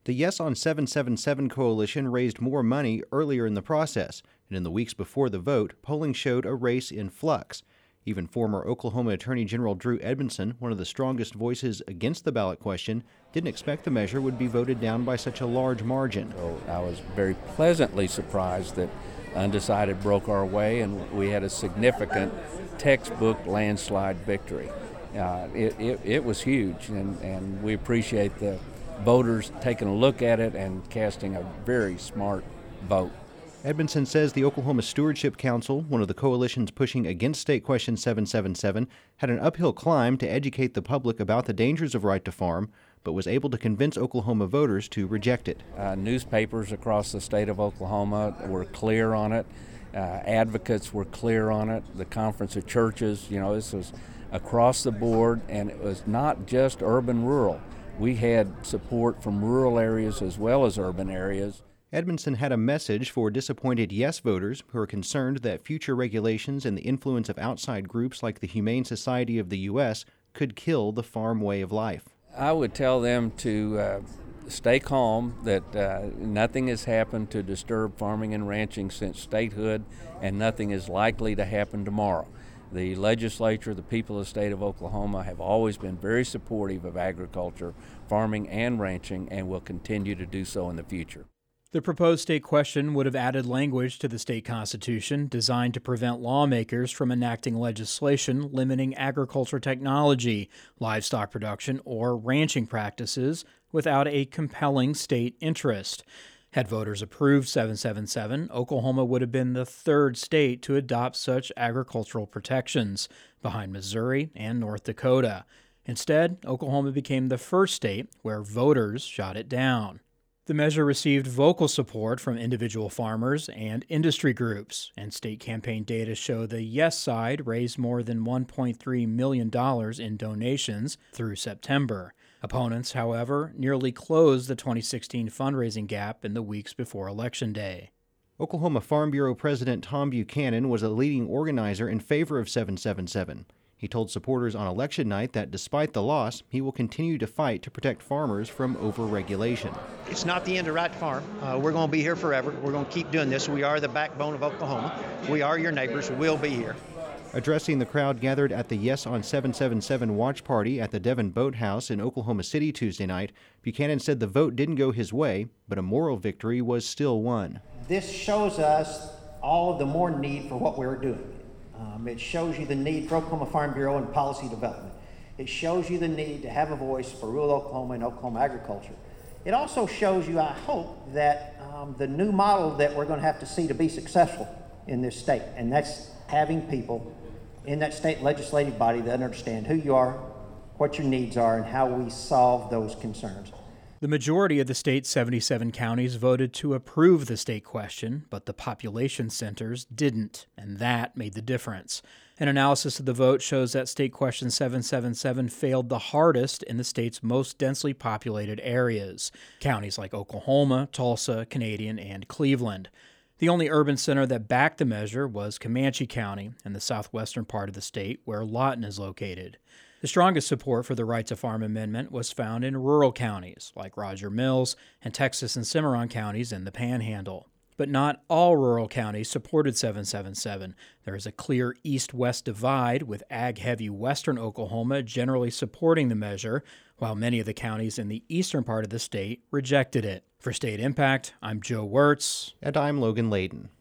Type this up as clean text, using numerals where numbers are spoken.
The Yes on 777 coalition raised more money earlier in the process, and in the weeks before the vote, polling showed a race in flux. Even former Oklahoma Attorney General Drew Edmondson, one of the strongest voices against the ballot question, didn't expect the measure would be voted down by such a large margin. I was very pleasantly surprised that undecided broke our way, and we had a significant textbook landslide victory. It was huge, and we appreciate the voters taking a look at it and casting a very smart vote. Edmondson says the Oklahoma Stewardship Council, one of the coalitions pushing against State Question 777, had an uphill climb to educate the public about the dangers of right to farm, but was able to convince Oklahoma voters to reject it. Newspapers across the state of Oklahoma were clear on it. Advocates were clear on it. The Conference of Churches, this was across the board, and it was not just urban-rural. We had support from rural areas as well as urban areas. Edmondson had a message for disappointed yes voters who are concerned that future regulations and the influence of outside groups like the Humane Society of the U.S. could kill the farm way of life. I would tell them to stay calm, that nothing has happened to disturb farming and ranching since statehood, and nothing is likely to happen tomorrow. The legislature, the people of the state of Oklahoma have always been very supportive of agriculture, farming, and ranching, and will continue to do so in the future. The proposed state question would have added language to the state constitution designed to prevent lawmakers from enacting legislation limiting agriculture technology, livestock production, or ranching practices without a compelling state interest. Had voters approved 777, Oklahoma would have been the third state to adopt such agricultural protections, behind Missouri and North Dakota. Instead, Oklahoma became the first state where voters shot it down. The measure received vocal support from individual farmers and industry groups, and state campaign data show the yes side raised more than $1.3 million in donations through September. Opponents, however, nearly closed the 2016 fundraising gap in the weeks before Election Day. Oklahoma Farm Bureau President Tom Buchanan was a leading organizer in favor of 777. He told supporters on election night that despite the loss, he will continue to fight to protect farmers from over-regulation. It's not the end of right to farm. We're going to be here forever. We're going to keep doing this. We are the backbone of Oklahoma. We are your neighbors. We'll be here. Addressing the crowd gathered at the Yes on 777 watch party at the Devon Boathouse in Oklahoma City Tuesday night, Buchanan said the vote didn't go his way, but a moral victory was still won. This shows us all the more need for what we're doing. It shows you the need for Oklahoma Farm Bureau and policy development. It shows you the need to have a voice for rural Oklahoma and Oklahoma agriculture. It also shows you, I hope, that the new model that we're going to have to see to be successful in this state, and that's having people in that state legislative body that understand who you are, what your needs are, and how we solve those concerns. The majority of the state's 77 counties voted to approve the state question, but the population centers didn't, and that made the difference. An analysis of the vote shows that State Question 777 failed the hardest in the state's most densely populated areas, counties like Oklahoma, Tulsa, Canadian, and Cleveland. The only urban center that backed the measure was Comanche County in the southwestern part of the state, where Lawton is located. The strongest support for the Right to Farm amendment was found in rural counties like Roger Mills and Texas and Cimarron counties in the Panhandle. But not all rural counties supported 777. There is a clear east-west divide, with ag-heavy western Oklahoma generally supporting the measure, while many of the counties in the eastern part of the state rejected it. For State Impact, I'm Joe Wirtz. And I'm Logan Layden.